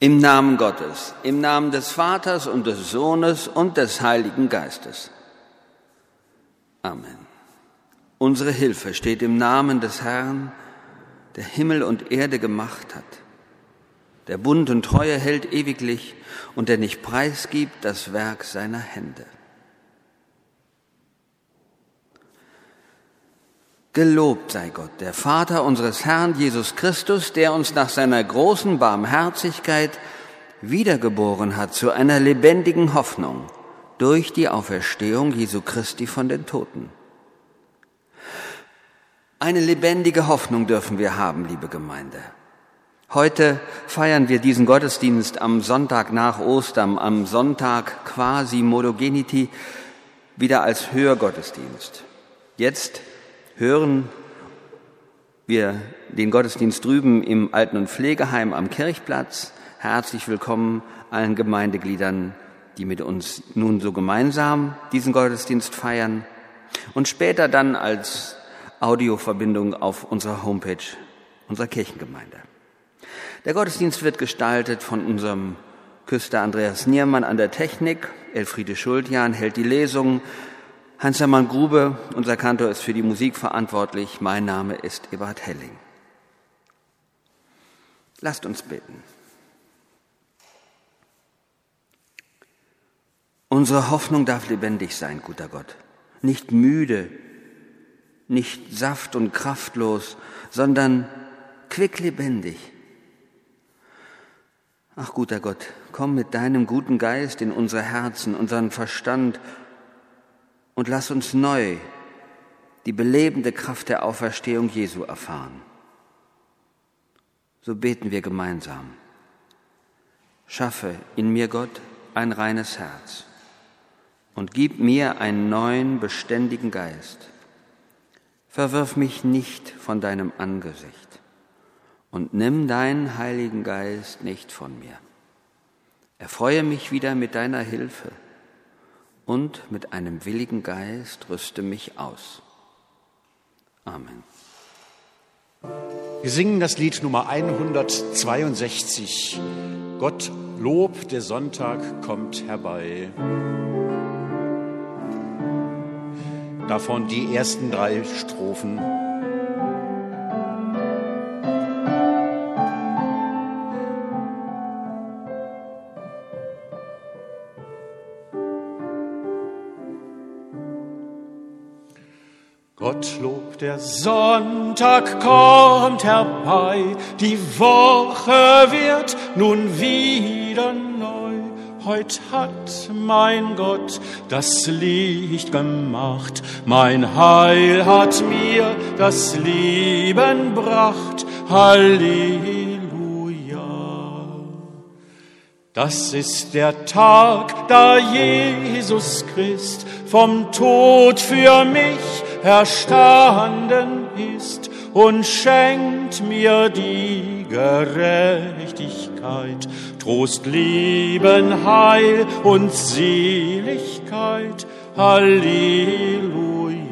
Im Namen Gottes, im Namen des Vaters und des Sohnes und des Heiligen Geistes. Amen. Unsere Hilfe steht im Namen des Herrn, der Himmel und Erde gemacht hat, der Bund und Treue hält ewiglich und der nicht preisgibt das Werk seiner Hände. Gelobt sei Gott, der Vater unseres Herrn Jesus Christus, der uns nach seiner großen Barmherzigkeit wiedergeboren hat zu einer lebendigen Hoffnung durch die Auferstehung Jesu Christi von den Toten. Eine lebendige Hoffnung dürfen wir haben, liebe Gemeinde. Heute feiern wir diesen Gottesdienst am Sonntag nach Ostern, am Sonntag quasi Modogeniti, wieder als Hörgottesdienst. Jetzt hören wir den Gottesdienst drüben im Alten- und Pflegeheim am Kirchplatz. Herzlich willkommen allen Gemeindegliedern, die mit uns nun so gemeinsam diesen Gottesdienst feiern und später dann als Audioverbindung auf unserer Homepage unserer Kirchengemeinde. Der Gottesdienst wird gestaltet von unserem Küster Andreas Niermann an der Technik. Elfriede Schultjan hält die Lesung. Hans-Hermann Grube, unser Kantor, ist für die Musik verantwortlich. Mein Name ist Eberhard Helling. Lasst uns beten. Unsere Hoffnung darf lebendig sein, guter Gott. Nicht müde, nicht saft- und kraftlos, sondern quicklebendig. Ach, guter Gott, komm mit deinem guten Geist in unsere Herzen, unseren Verstand und lass uns neu die belebende Kraft der Auferstehung Jesu erfahren. So beten wir gemeinsam. Schaffe in mir, Gott, ein reines Herz und gib mir einen neuen, beständigen Geist. Verwirf mich nicht von deinem Angesicht und nimm deinen Heiligen Geist nicht von mir. Erfreue mich wieder mit deiner Hilfe und mit einem willigen Geist rüste mich aus. Amen. Wir singen das Lied Nummer 162. Gott Lob, der Sonntag kommt herbei. Davon die ersten 3 Strophen. Gottlob, der Sonntag kommt herbei, die Woche wird nun wieder neu. Heut hat mein Gott das Licht gemacht, mein Heil hat mir das Leben bracht. Halleluja. Das ist der Tag, da Jesus Christ vom Tod für mich erstanden ist und schenkt mir die Gerechtigkeit, Trost, Leben, Heil und Seligkeit. Halleluja.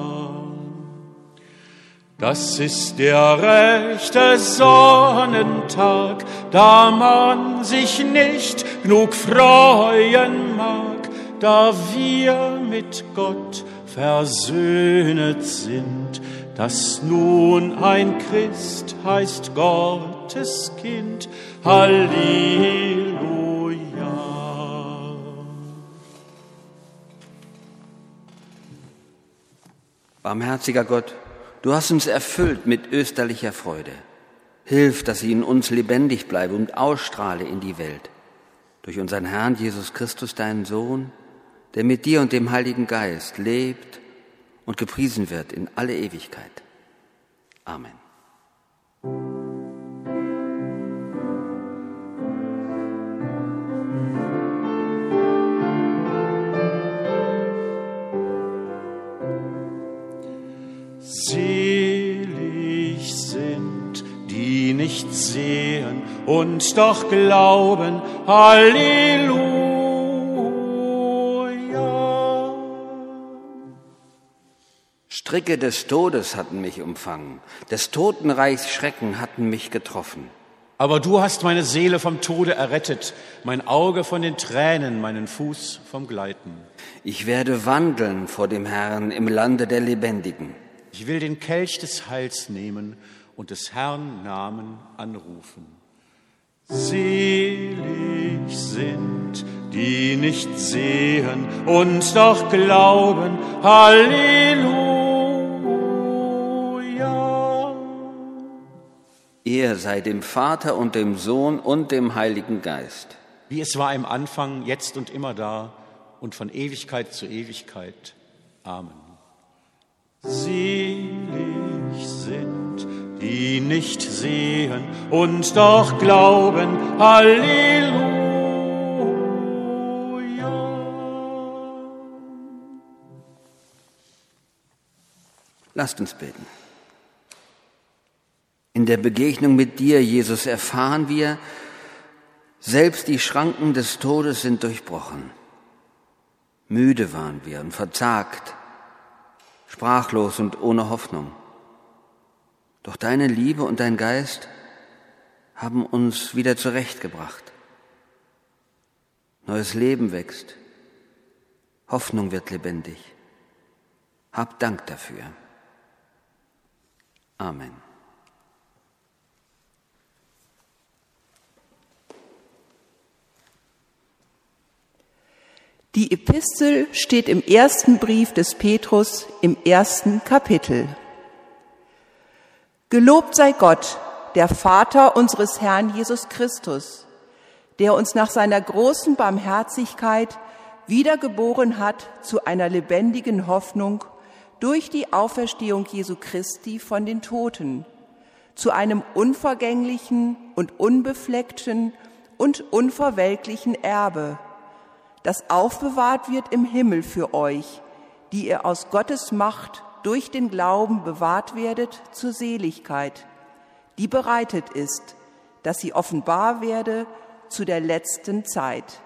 Das ist der rechte Sonnentag, da man sich nicht genug freuen mag, da wir mit Gott versöhnet sind, dass nun ein Christ heißt Gottes Kind. Halleluja. Barmherziger Gott, du hast uns erfüllt mit österlicher Freude. Hilf, dass sie in uns lebendig bleibe und ausstrahle in die Welt. Durch unseren Herrn Jesus Christus, deinen Sohn, der mit dir und dem Heiligen Geist lebt und gepriesen wird in alle Ewigkeit. Amen. Selig sind, die nicht sehen und doch glauben. Halleluja. Stricke des Todes hatten mich umfangen, des Totenreichs Schrecken hatten mich getroffen. Aber du hast meine Seele vom Tode errettet, mein Auge von den Tränen, meinen Fuß vom Gleiten. Ich werde wandeln vor dem Herrn im Lande der Lebendigen. Ich will den Kelch des Heils nehmen und des Herrn Namen anrufen. Selig sind, die nicht sehen und doch glauben. Halleluja. Er sei dem Vater und dem Sohn und dem Heiligen Geist. Wie es war im Anfang, jetzt und immer da und von Ewigkeit zu Ewigkeit. Amen. Selig sind, die nicht sehen und doch glauben. Halleluja. Lasst uns beten. In der Begegnung mit dir, Jesus, erfahren wir, selbst die Schranken des Todes sind durchbrochen. Müde waren wir und verzagt, sprachlos und ohne Hoffnung. Doch deine Liebe und dein Geist haben uns wieder zurechtgebracht. Neues Leben wächst, Hoffnung wird lebendig. Hab Dank dafür. Amen. Die Epistel steht im ersten Brief des Petrus im 1. Kapitel. Gelobt sei Gott, der Vater unseres Herrn Jesus Christus, der uns nach seiner großen Barmherzigkeit wiedergeboren hat zu einer lebendigen Hoffnung durch die Auferstehung Jesu Christi von den Toten, zu einem unvergänglichen und unbefleckten und unverwelklichen Erbe, das aufbewahrt wird im Himmel für euch, die ihr aus Gottes Macht durch den Glauben bewahrt werdet zur Seligkeit, die bereitet ist, dass sie offenbar werde zu der letzten Zeit.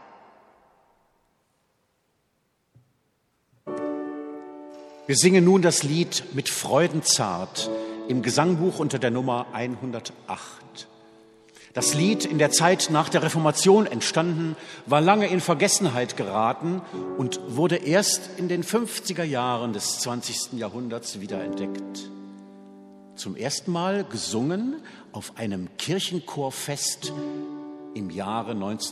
Wir singen nun das Lied mit Freuden zart im Gesangbuch unter der Nummer 108. Das Lied, in der Zeit nach der Reformation entstanden, war lange in Vergessenheit geraten und wurde erst in den 50er Jahren des 20. Jahrhunderts wiederentdeckt. Zum ersten Mal gesungen auf einem Kirchenchorfest im Jahre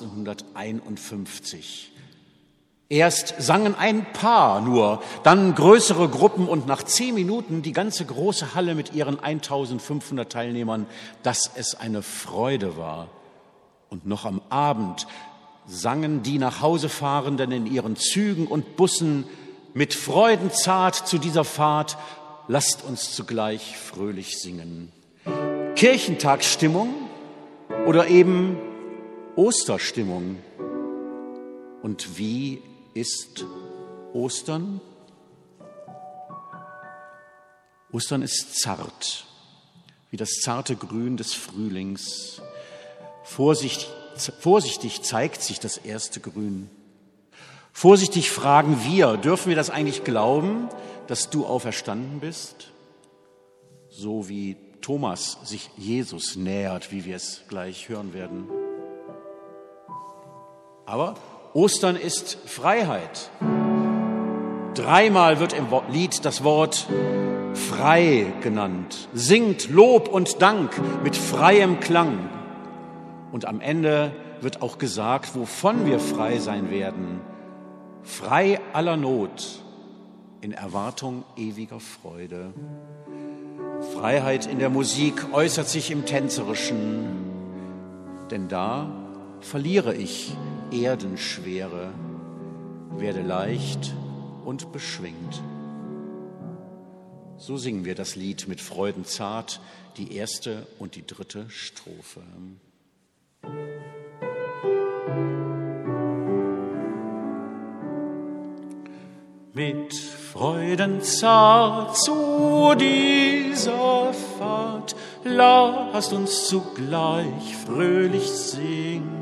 1951. Erst sangen ein Paar nur, dann größere Gruppen und nach 10 Minuten die ganze große Halle mit ihren 1500 Teilnehmern, dass es eine Freude war. Und noch am Abend sangen die nach Hause Fahrenden in ihren Zügen und Bussen mit Freuden zart zu dieser Fahrt, lasst uns zugleich fröhlich singen. Kirchentagsstimmung oder eben Osterstimmung. Und wie ist Ostern? Ostern ist zart, wie das zarte Grün des Frühlings. Vorsichtig zeigt sich das erste Grün. Vorsichtig fragen wir, dürfen wir das eigentlich glauben, dass du auferstanden bist? So wie Thomas sich Jesus nähert, wie wir es gleich hören werden. Aber Ostern ist Freiheit. 3-mal wird im Lied das Wort frei genannt. Singt Lob und Dank mit freiem Klang. Und am Ende wird auch gesagt, wovon wir frei sein werden. Frei aller Not, in Erwartung ewiger Freude. Freiheit in der Musik äußert sich im Tänzerischen, denn da verliere ich Erdenschwere, werde leicht und beschwingt. So singen wir das Lied mit Freuden zart, die 1. und die 3. Strophe. Mit Freuden zart zu dieser Fahrt, lasst uns zugleich fröhlich singen.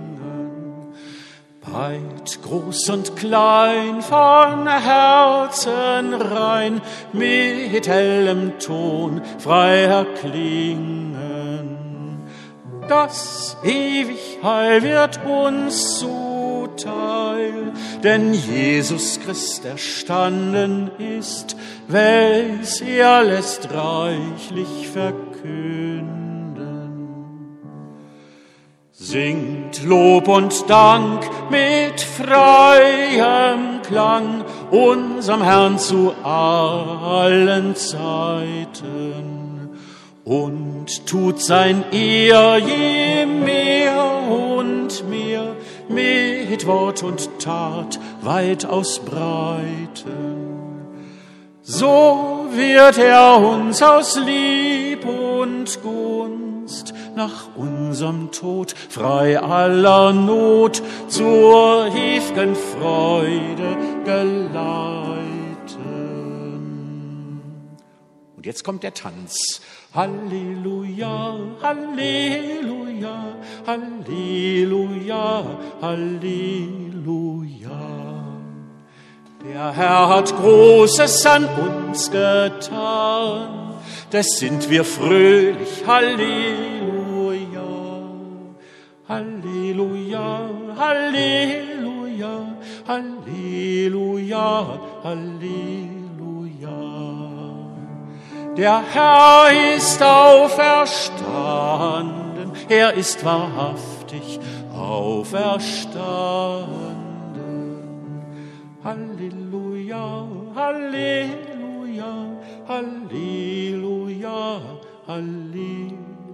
Breit, groß und klein, von Herzen rein, mit hellem Ton frei erklingen. das ewig Heil wird uns zuteil. Denn Jesus Christ erstanden ist, welches er lässt reichlich verkünden. Singt Lob und Dank mit freiem Klang unserem Herrn zu allen Zeiten und tut sein Ehr je mehr und mehr mit Wort und Tat weit ausbreiten. So wird er uns aus Lieb und Gunst nach unserem Tod frei aller Not zur ew'gen Freude geleiten. Und jetzt kommt der Tanz. Halleluja, Halleluja, Halleluja, Halleluja. Der Herr hat Großes an uns getan, des sind wir fröhlich. Halleluja, Halleluja, Halleluja, Halleluja, Halleluja. Der Herr ist auferstanden, er ist wahrhaftig auferstanden. Halleluja, Halleluja, Halleluja, Halleluja.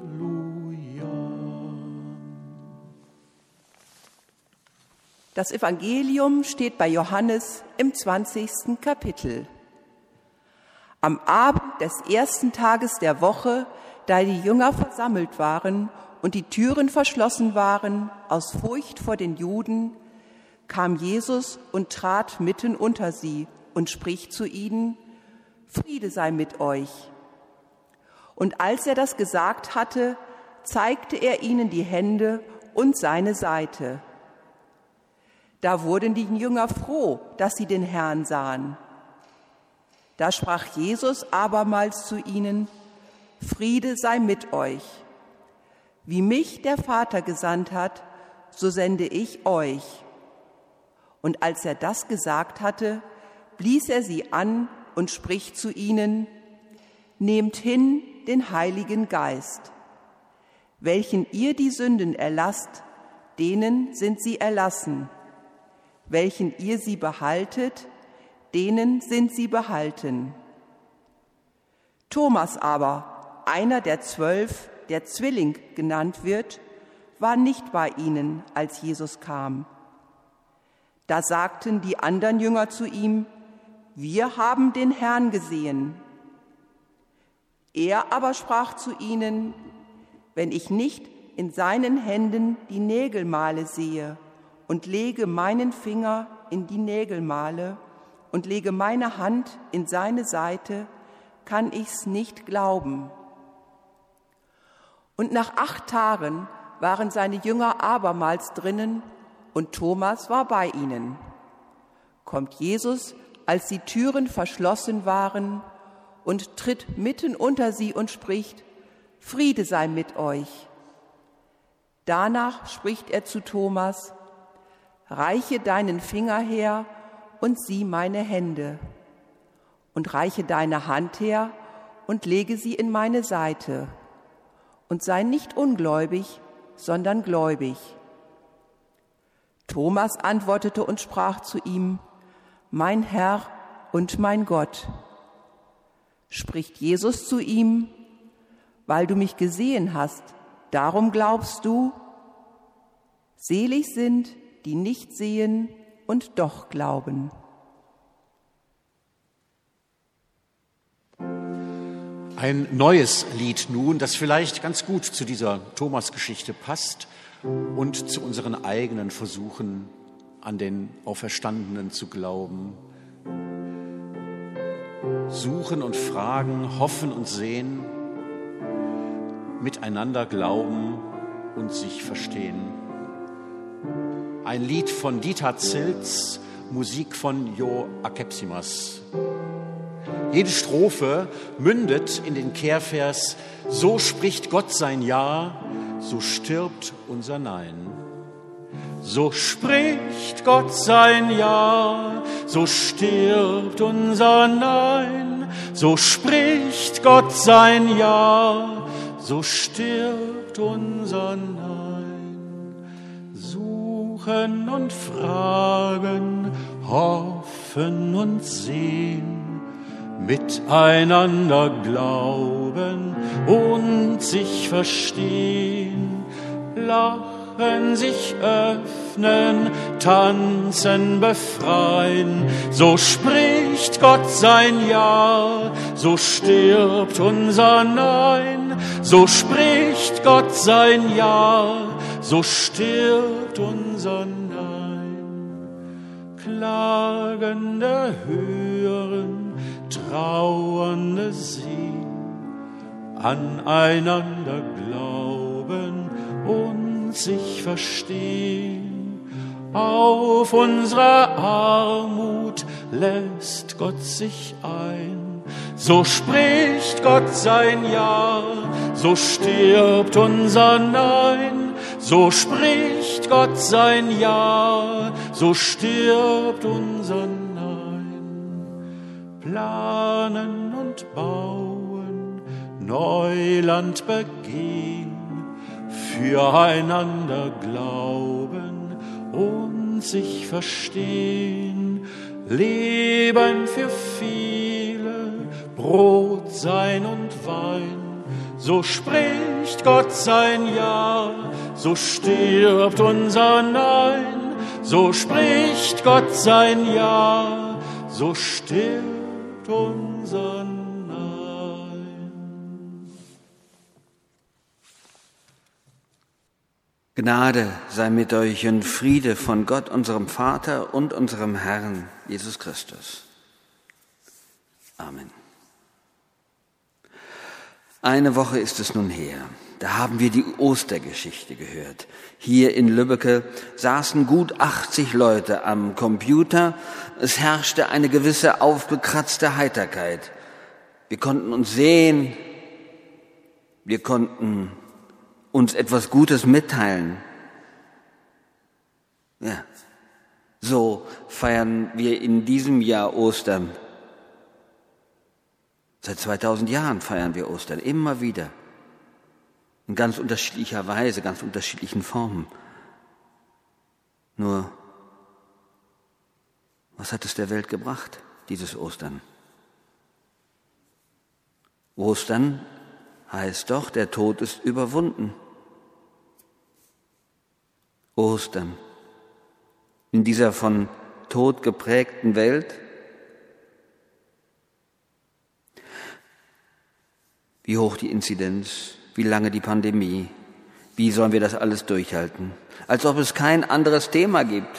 Das Evangelium steht bei Johannes im 20. Kapitel. Am Abend des ersten Tages der Woche, da die Jünger versammelt waren und die Türen verschlossen waren, aus Furcht vor den Juden, kam Jesus und trat mitten unter sie und spricht zu ihnen: Friede sei mit euch. Und als er das gesagt hatte, zeigte er ihnen die Hände und seine Seite. Da wurden die Jünger froh, dass sie den Herrn sahen. Da sprach Jesus abermals zu ihnen: Friede sei mit euch. Wie mich der Vater gesandt hat, so sende ich euch. Und als er das gesagt hatte, blies er sie an und spricht zu ihnen: Nehmt hin den Heiligen Geist. Welchen ihr die Sünden erlasst, denen sind sie erlassen. Welchen ihr sie behaltet, denen sind sie behalten. Thomas aber, einer der 12, der Zwilling genannt wird, war nicht bei ihnen, als Jesus kam. Da sagten die anderen Jünger zu ihm: Wir haben den Herrn gesehen. Er aber sprach zu ihnen: Wenn ich nicht in seinen Händen die Nägelmale sehe und lege meinen Finger in die Nägelmale und lege meine Hand in seine Seite, kann ich's nicht glauben. Und nach 8 Tagen waren seine Jünger abermals drinnen, und Thomas war bei ihnen. Kommt Jesus, als die Türen verschlossen waren, und tritt mitten unter sie und spricht: Friede sei mit euch. Danach spricht er zu Thomas: Reiche deinen Finger her und sieh meine Hände. Und reiche deine Hand her und lege sie in meine Seite. Und sei nicht ungläubig, sondern gläubig. Thomas antwortete und sprach zu ihm: Mein Herr und mein Gott. Spricht Jesus zu ihm: Weil du mich gesehen hast, darum glaubst du? Selig sind, die nicht sehen und doch glauben. Ein neues Lied nun, das vielleicht ganz gut zu dieser Thomas-Geschichte passt und zu unseren eigenen Versuchen, an den Auferstandenen zu glauben. Suchen und fragen, hoffen und sehen, miteinander glauben und sich verstehen. Ein Lied von Dieter Zilz, Musik von Jo Akepsimas. Jede Strophe mündet in den Kehrvers: So spricht Gott sein Ja, so stirbt unser Nein. So spricht Gott sein Ja, so stirbt unser Nein. So spricht Gott sein Ja, so stirbt unser Nein. Suchen und fragen, hoffen und sehen, miteinander glauben und sich verstehen, lachen, sich öffnen, tanzen, befreien. So spricht Gott sein Ja, so stirbt unser Nein. So spricht Gott sein Ja, so stirbt unser Nein. Klagende hören, Trauernde sehen, aneinander glauben und sich verstehen. Auf unsere Armut lässt Gott sich ein. So spricht Gott sein Ja, so stirbt unser Nein. So spricht Gott sein Ja, so stirbt unser Nein. Planen und bauen, Neuland begehen, füreinander glauben und sich verstehen, Leben für viele, Brot sein und Wein. So spricht Gott sein Ja, so stirbt unser Nein. So spricht Gott sein Ja, so stirbt unser Nein. Gnade sei mit euch und Friede von Gott, unserem Vater und unserem Herrn Jesus Christus. Amen. Eine Woche ist es nun her. Da haben wir die Ostergeschichte gehört. Hier in Lübbecke saßen gut 80 Leute am Computer. Es herrschte eine gewisse aufgekratzte Heiterkeit. Wir konnten uns sehen. Wir konnten uns etwas Gutes mitteilen. Ja, so feiern wir in diesem Jahr Ostern. Seit 2000 Jahren feiern wir Ostern, immer wieder. In ganz unterschiedlicher Weise, ganz unterschiedlichen Formen. Nur, was hat es der Welt gebracht, dieses Ostern? Ostern heißt doch, der Tod ist überwunden. Ostern. In dieser von Tod geprägten Welt. Wie hoch die Inzidenz, wie lange die Pandemie, wie sollen wir das alles durchhalten? Als ob es kein anderes Thema gibt.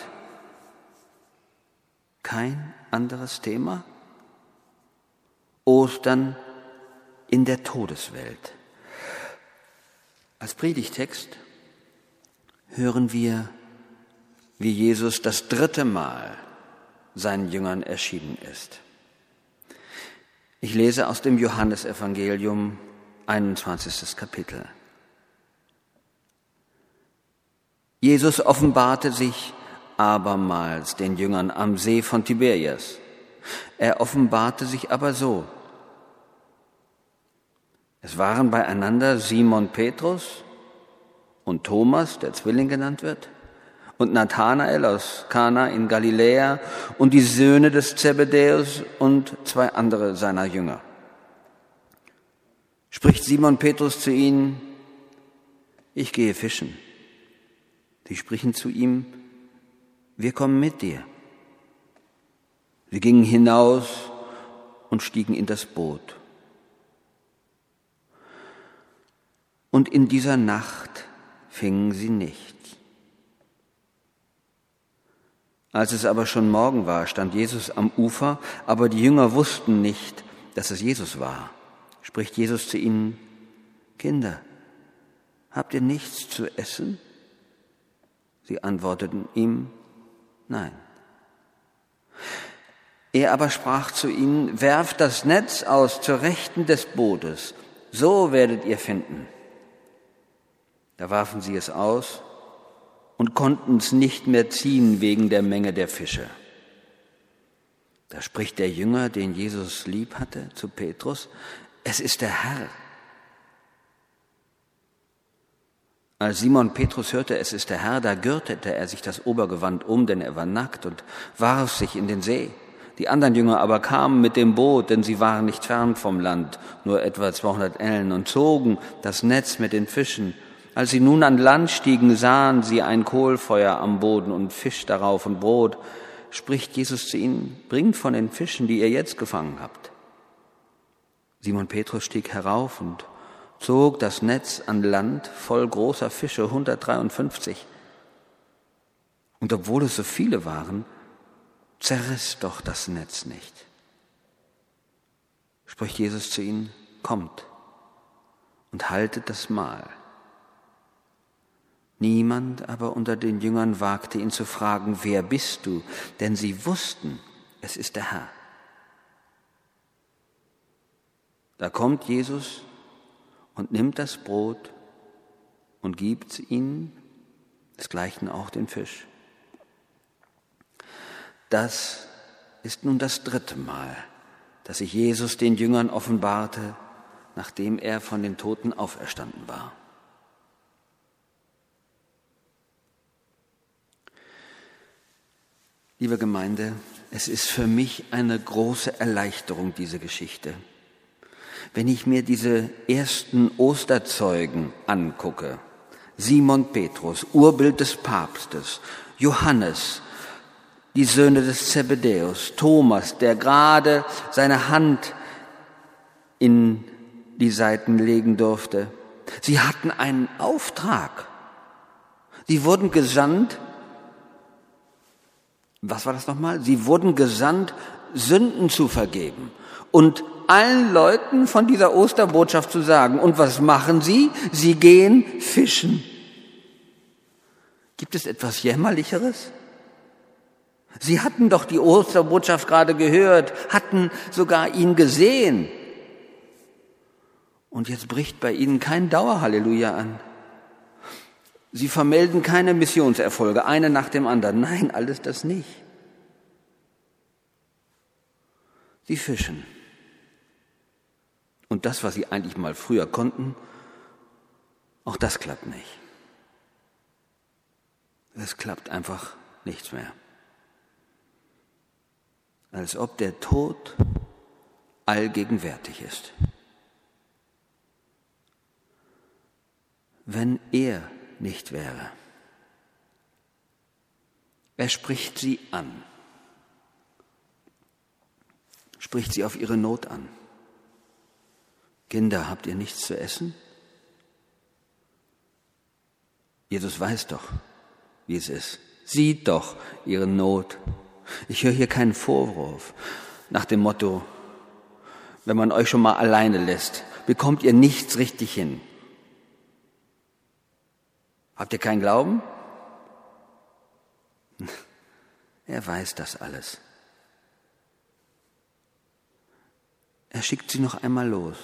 Kein anderes Thema? Ostern in der Todeswelt. Als Predigtext hören wir, wie Jesus das 3. Mal seinen Jüngern erschienen ist. Ich lese aus dem Johannesevangelium, 21. Kapitel. Jesus offenbarte sich abermals den Jüngern am See von Tiberias. Er offenbarte sich aber so. Es waren beieinander Simon Petrus und Thomas, der Zwilling genannt wird, und Nathanael aus Kana in Galiläa und die Söhne des Zebedäus und 2 andere seiner Jünger. Spricht Simon Petrus zu ihnen: Ich gehe fischen. Sie sprechen zu ihm: Wir kommen mit dir. Sie gingen hinaus und stiegen in das Boot. Und in dieser Nacht fingen sie nichts. Als es aber schon Morgen war, stand Jesus am Ufer, aber die Jünger wussten nicht, dass es Jesus war. Spricht Jesus zu ihnen: Kinder, habt ihr nichts zu essen? Sie antworteten ihm: Nein. Er aber sprach zu ihnen: Werft das Netz aus zur Rechten des Bootes, so werdet ihr finden. Da warfen sie es aus und konnten es nicht mehr ziehen wegen der Menge der Fische. Da spricht der Jünger, den Jesus lieb hatte, zu Petrus: Es ist der Herr. Als Simon Petrus hörte, es ist der Herr, da gürtete er sich das Obergewand um, denn er war nackt, und warf sich in den See. Die anderen Jünger aber kamen mit dem Boot, denn sie waren nicht fern vom Land, nur etwa 200 Ellen, und zogen das Netz mit den Fischen. Als sie nun an Land stiegen, sahen sie ein Kohlfeuer am Boden und Fisch darauf und Brot. Spricht Jesus zu ihnen: Bringt von den Fischen, die ihr jetzt gefangen habt. Simon Petrus stieg herauf und zog das Netz an Land voll großer Fische, 153. Und obwohl es so viele waren, zerriss doch das Netz nicht. Spricht Jesus zu ihnen: Kommt und haltet das Mahl. Niemand aber unter den Jüngern wagte ihn zu fragen: Wer bist du? Denn sie wussten, es ist der Herr. Da kommt Jesus und nimmt das Brot und gibt ihnen, desgleichen auch den Fisch. Das ist nun das 3. Mal, dass sich Jesus den Jüngern offenbarte, nachdem er von den Toten auferstanden war. Liebe Gemeinde, es ist für mich eine große Erleichterung, diese Geschichte. Wenn ich mir diese ersten Osterzeugen angucke: Simon Petrus, Urbild des Papstes, Johannes, die Söhne des Zebedäus, Thomas, der gerade seine Hand in die Seiten legen durfte. Sie hatten einen Auftrag. Sie wurden gesandt. Was war das nochmal? Sie wurden gesandt, Sünden zu vergeben und allen Leuten von dieser Osterbotschaft zu sagen. Und was machen sie? Sie gehen fischen. Gibt es etwas Jämmerlicheres? Sie hatten doch die Osterbotschaft gerade gehört, hatten sogar ihn gesehen. Und jetzt bricht bei ihnen kein Dauerhalleluja an. Sie vermelden keine Missionserfolge, eine nach dem anderen. Nein, alles das nicht. Sie fischen. Und das, was sie eigentlich mal früher konnten, auch das klappt nicht. Es klappt einfach nichts mehr. Als ob der Tod allgegenwärtig ist. Wenn er nicht wäre. Er spricht sie an. Spricht sie auf ihre Not an. Kinder, habt ihr nichts zu essen? Jesus weiß doch, wie es ist. Sieht doch ihre Not. Ich höre hier keinen Vorwurf nach dem Motto: Wenn man euch schon mal alleine lässt, bekommt ihr nichts richtig hin. Habt ihr keinen Glauben? Er weiß das alles. Er schickt sie noch einmal los.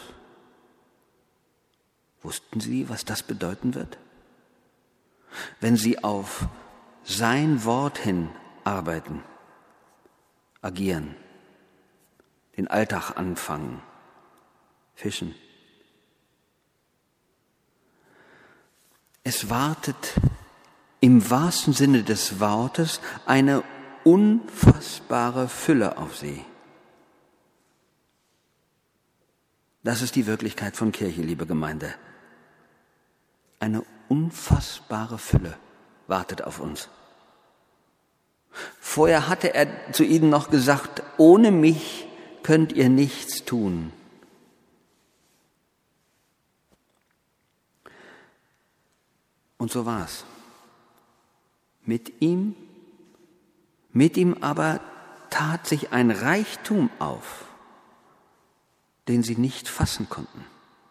Wussten sie, was das bedeuten wird? Wenn sie auf sein Wort hin arbeiten, agieren, den Alltag anfangen, fischen. Es wartet im wahrsten Sinne des Wortes eine unfassbare Fülle auf sie. Das ist die Wirklichkeit von Kirche, liebe Gemeinde. Eine unfassbare Fülle wartet auf uns. Vorher hatte er zu ihnen noch gesagt: Ohne mich könnt ihr nichts tun. Und so war's. Mit ihm aber tat sich ein Reichtum auf, den sie nicht fassen konnten.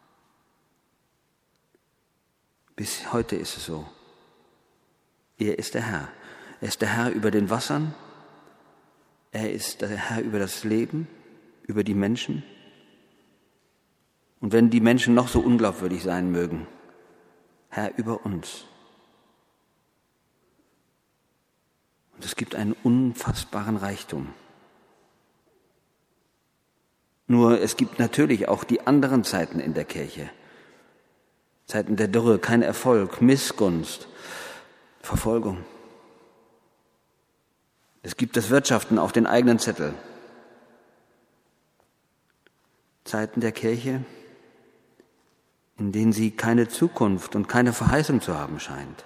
Bis heute ist es so. Er ist der Herr. Er ist der Herr über den Wassern. Er ist der Herr über das Leben, über die Menschen. Und wenn die Menschen noch so unglaubwürdig sein mögen, Herr über uns. Und es gibt einen unfassbaren Reichtum. Nur es gibt natürlich auch die anderen Zeiten in der Kirche. Zeiten der Dürre, kein Erfolg, Missgunst, Verfolgung. Es gibt das Wirtschaften auf den eigenen Zettel. Zeiten der Kirche, in denen sie keine Zukunft und keine Verheißung zu haben scheint.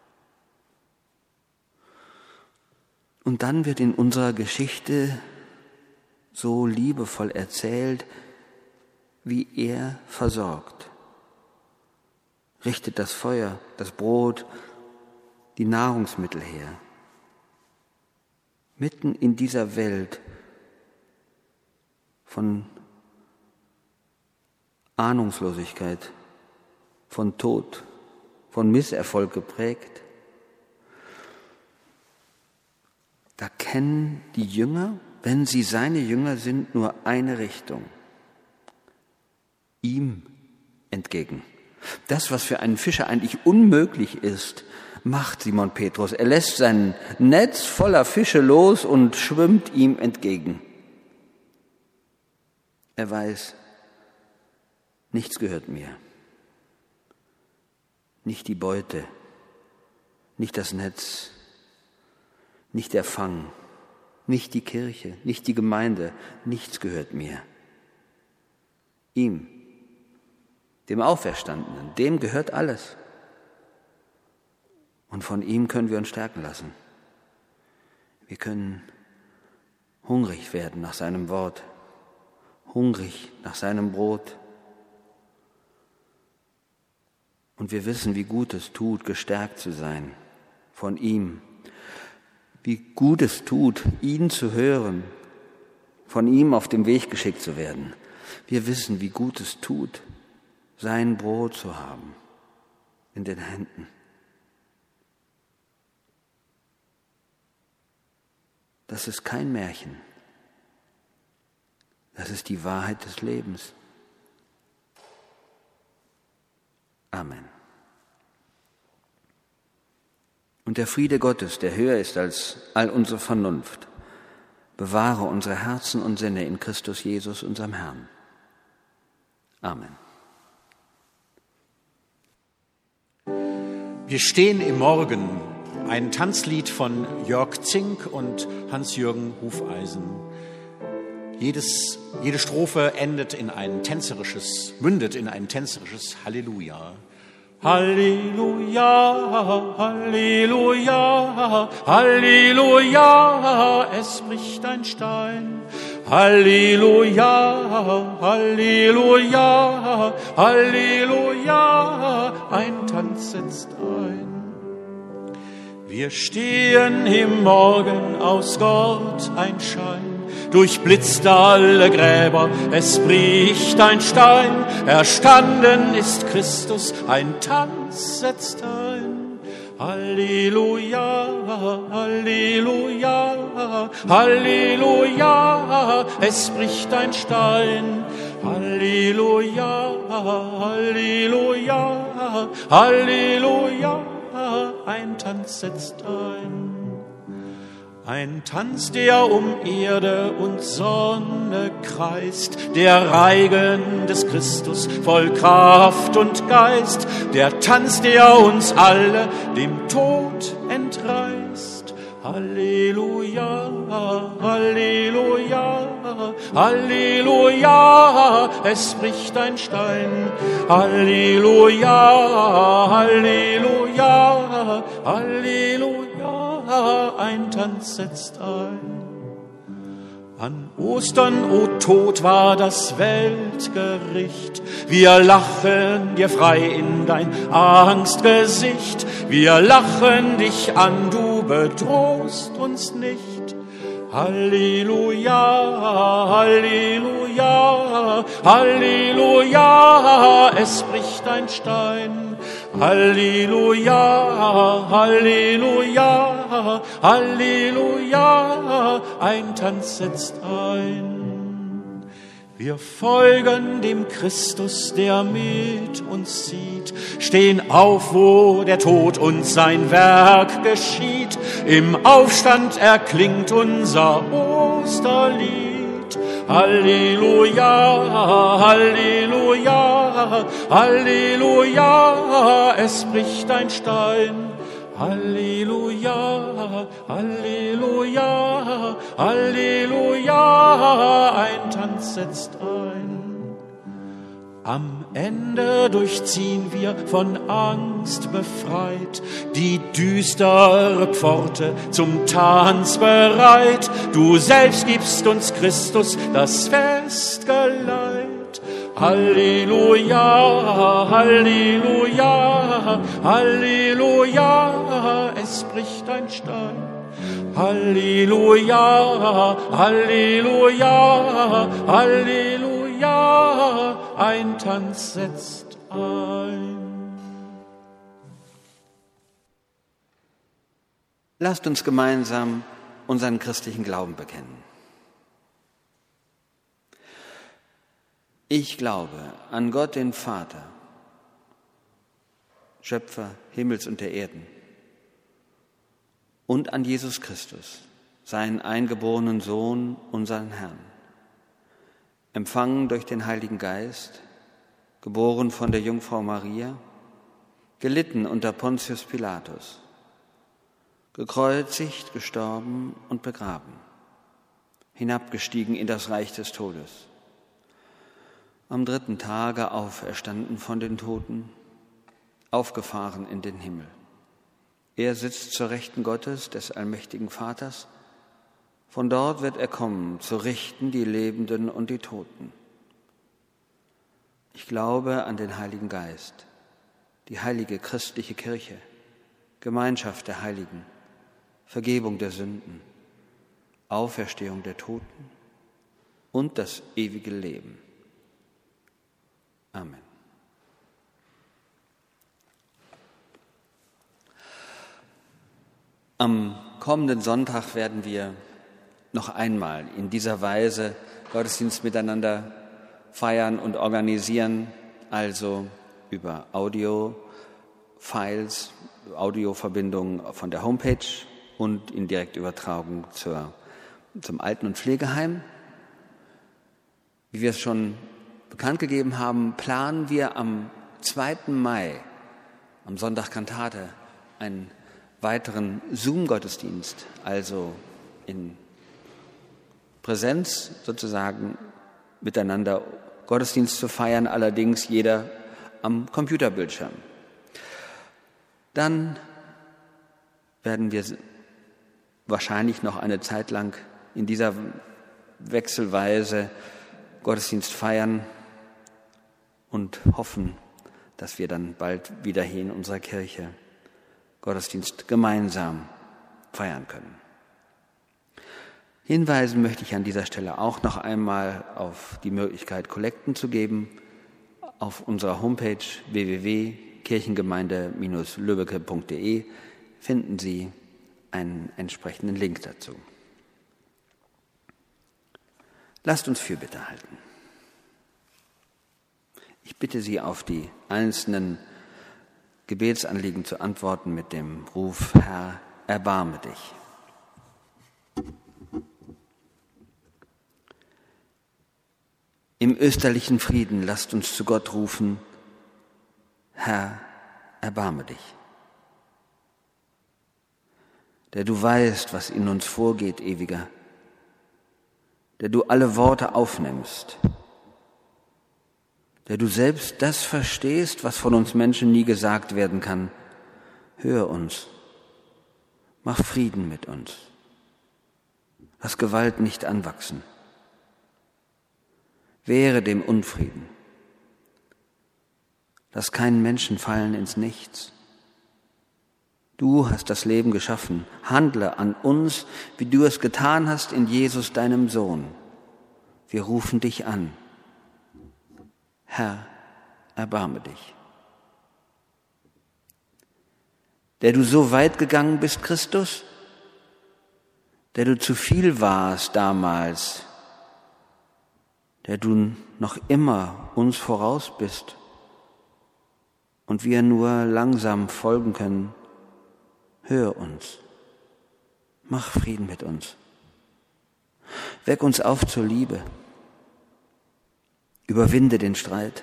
Und dann wird in unserer Geschichte so liebevoll erzählt, wie er versorgt. Richtet das Feuer, das Brot, die Nahrungsmittel her. Mitten in dieser Welt von Ahnungslosigkeit, von Tod, von Misserfolg geprägt. Da kennen die Jünger, wenn sie seine Jünger sind, nur eine Richtung: ihm entgegen. Das, was für einen Fischer eigentlich unmöglich ist, macht Simon Petrus. Er lässt sein Netz voller Fische los und schwimmt ihm entgegen. Er weiß, nichts gehört mir. Nicht die Beute, nicht das Netz, nicht der Fang, nicht die Kirche, nicht die Gemeinde, nichts gehört mir. Ihm, dem Auferstandenen, dem gehört alles. Und von ihm können wir uns stärken lassen. Wir können hungrig werden nach seinem Wort, hungrig nach seinem Brot. Und wir wissen, wie gut es tut, gestärkt zu sein von ihm. Wie gut es tut, ihn zu hören, von ihm auf dem Weg geschickt zu werden. Wir wissen, wie gut es tut, sein Brot zu haben in den Händen. Das ist kein Märchen. Das ist die Wahrheit des Lebens. Amen. Und der Friede Gottes, der höher ist als all unsere Vernunft, bewahre unsere Herzen und Sinne in Christus Jesus, unserem Herrn. Amen. Wir stehen im Morgen, ein Tanzlied von Jörg Zink und Hans-Jürgen Hufeisen. Jede Strophe mündet in ein tänzerisches Halleluja. Halleluja, Halleluja, Halleluja, es bricht ein Stein. Halleluja, Halleluja, Halleluja, ein Tanz setzt ein. Wir stehen im Morgen, aus Gott ein Schein. Durchblitzt alle Gräber, es bricht ein Stein. Erstanden ist Christus, ein Tanz setzt ein. Halleluja, Halleluja, Halleluja, es bricht ein Stein. Halleluja, Halleluja, Halleluja, ein Tanz setzt ein. Ein Tanz, der um Erde und Sonne kreist, der Reigen des Christus voll Kraft und Geist, der Tanz, der uns alle dem Tod entreißt. Halleluja, Halleluja, Halleluja, es bricht ein Stein. Halleluja, Halleluja, Halleluja, ein Tanz setzt ein. An Ostern, o Tod, war das Weltgericht. Wir lachen dir frei in dein Angstgesicht. Wir lachen dich an, du bedrohst uns nicht. Halleluja, Halleluja, Halleluja, es bricht ein Stein. Halleluja, Halleluja, Halleluja, ein Tanz setzt ein. Wir folgen dem Christus, der mit uns zieht, stehen auf, wo der Tod und sein Werk geschieht. Im Aufstand erklingt unser Osterlied. Halleluja, Halleluja, Halleluja, es bricht ein Stein. Halleluja, Halleluja, Halleluja, ein Tanz setzt ein. Am Ende durchziehen wir von Angst befreit die düstere Pforte zum Tanz bereit. Du selbst gibst uns, Christus, das Festgeleit. Halleluja, Halleluja, Halleluja, es bricht ein Stein. Halleluja, Halleluja, Halleluja, ein Tanz setzt ein. Lasst uns gemeinsam unseren christlichen Glauben bekennen. Ich glaube an Gott, den Vater, Schöpfer Himmels und der Erden, und an Jesus Christus, seinen eingeborenen Sohn, unseren Herrn, empfangen durch den Heiligen Geist, geboren von der Jungfrau Maria, gelitten unter Pontius Pilatus, gekreuzigt, gestorben und begraben, hinabgestiegen in das Reich des Todes, am 3. Tage auferstanden von den Toten, aufgefahren in den Himmel. Er sitzt zur Rechten Gottes, des allmächtigen Vaters. Von dort wird er kommen, zu richten die Lebenden und die Toten. Ich glaube an den Heiligen Geist, die heilige christliche Kirche, Gemeinschaft der Heiligen, Vergebung der Sünden, Auferstehung der Toten und das ewige Leben. Amen. Am kommenden Sonntag werden wir noch einmal in dieser Weise Gottesdienst miteinander feiern und organisieren, also über Audio-Files, Audioverbindungen von der Homepage und in Direktübertragung zum Alten- und Pflegeheim. Wie wir es schon bekannt gegeben haben, planen wir am 2. Mai, am Sonntag Kantate, einen weiteren Zoom-Gottesdienst, also in Präsenz sozusagen miteinander Gottesdienst zu feiern, allerdings jeder am Computerbildschirm. Dann werden wir wahrscheinlich noch eine Zeit lang in dieser Wechselweise Gottesdienst feiern und hoffen, dass wir dann bald wieder hier in unserer Kirche Gottesdienst gemeinsam feiern können. Hinweisen möchte ich an dieser Stelle auch noch einmal auf die Möglichkeit, Kollekten zu geben. Auf unserer Homepage www.kirchengemeinde-lübbecke.de finden Sie einen entsprechenden Link dazu. Lasst uns Fürbitte halten. Ich bitte Sie, auf die einzelnen Gebetsanliegen zu antworten mit dem Ruf: Herr, erbarme dich. Im österlichen Frieden lasst uns zu Gott rufen: Herr, erbarme dich. Der du weißt, was in uns vorgeht, Ewiger, der du alle Worte aufnimmst, der du selbst das verstehst, was von uns Menschen nie gesagt werden kann, hör uns, mach Frieden mit uns, lass Gewalt nicht anwachsen, wehre dem Unfrieden, lass keinen Menschen fallen ins Nichts. Du hast das Leben geschaffen, handle an uns, wie du es getan hast in Jesus, deinem Sohn. Wir rufen dich an. Herr, erbarme dich. Der du so weit gegangen bist, Christus, der du zu viel warst damals, der du noch immer uns voraus bist und wir nur langsam folgen können, hör uns, mach Frieden mit uns, weck uns auf zur Liebe, überwinde den Streit,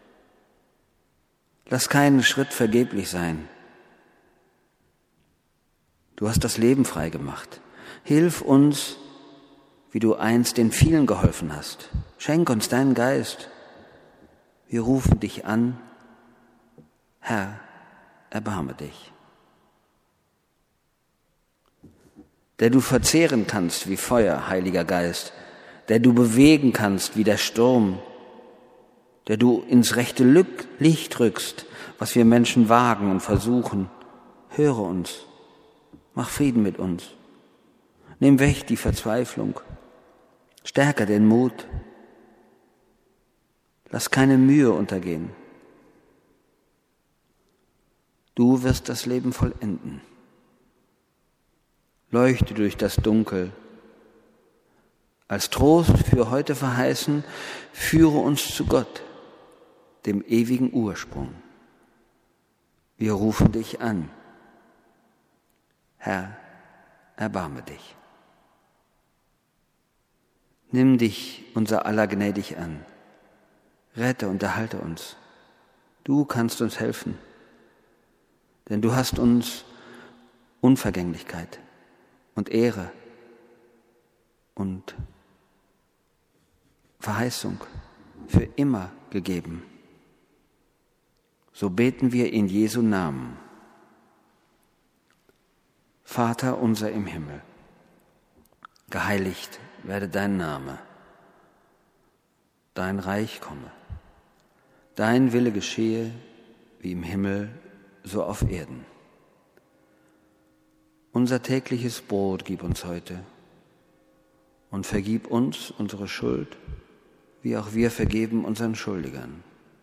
lass keinen Schritt vergeblich sein. Du hast das Leben frei gemacht. Hilf uns, wie du einst den vielen geholfen hast. Schenk uns deinen Geist. Wir rufen dich an. Herr, erbarme dich. Der du verzehren kannst wie Feuer, Heiliger Geist, der du bewegen kannst wie der Sturm, der du ins rechte Licht rückst, was wir Menschen wagen und versuchen. Höre uns, mach Frieden mit uns, nimm weg die Verzweiflung, stärke den Mut, lass keine Mühe untergehen. Du wirst das Leben vollenden. Leuchte durch das Dunkel. Als Trost für heute verheißen, führe uns zu Gott, dem ewigen Ursprung. Wir rufen dich an. Herr, erbarme dich. Nimm dich unser aller gnädig an. Rette und erhalte uns. Du kannst uns helfen, denn du hast uns Unvergänglichkeit und Ehre und Verheißung für immer gegeben. So beten wir in Jesu Namen. Vater unser im Himmel, geheiligt werde dein Name, dein Reich komme, dein Wille geschehe, wie im Himmel, so auf Erden. Unser tägliches Brot gib uns heute und vergib uns unsere Schuld, wie auch wir vergeben unseren Schuldigern.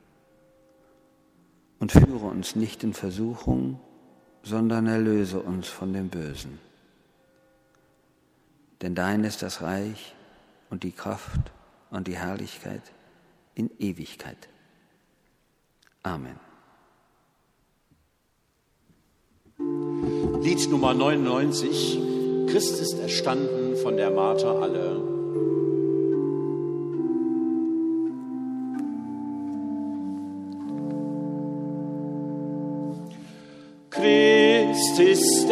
Und führe uns nicht in Versuchung, sondern erlöse uns von dem Bösen. Denn dein ist das Reich und die Kraft und die Herrlichkeit in Ewigkeit. Amen. Lied Nummer 99, Christ ist erstanden von der Martha alle. Christ ist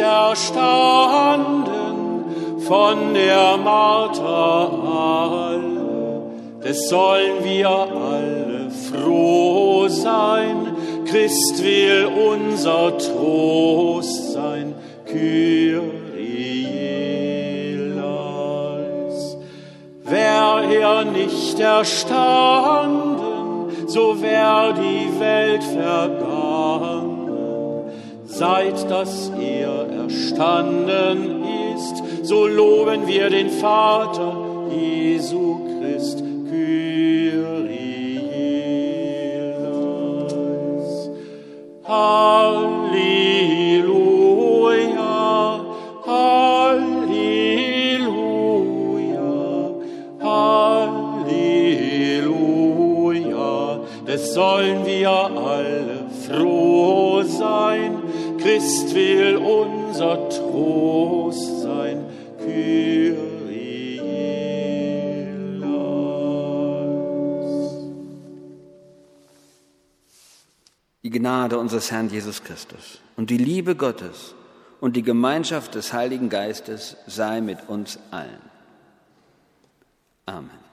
erstanden von der Martha alle, des sollen wir alle froh sein. Christ will unser Trost sein, Kyrie eleis. Wär er nicht erstanden, so wär die Welt vergangen. Seit dass er erstanden ist, so loben wir den Vater, Jesu Christ, Kyrie eleis. Halleluja, Halleluja, Halleluja. Des sollen wir alle froh sein. Christ will unser Trost sein, Kyrie eleis. Die Gnade unseres Herrn Jesus Christus und die Liebe Gottes und die Gemeinschaft des Heiligen Geistes sei mit uns allen. Amen.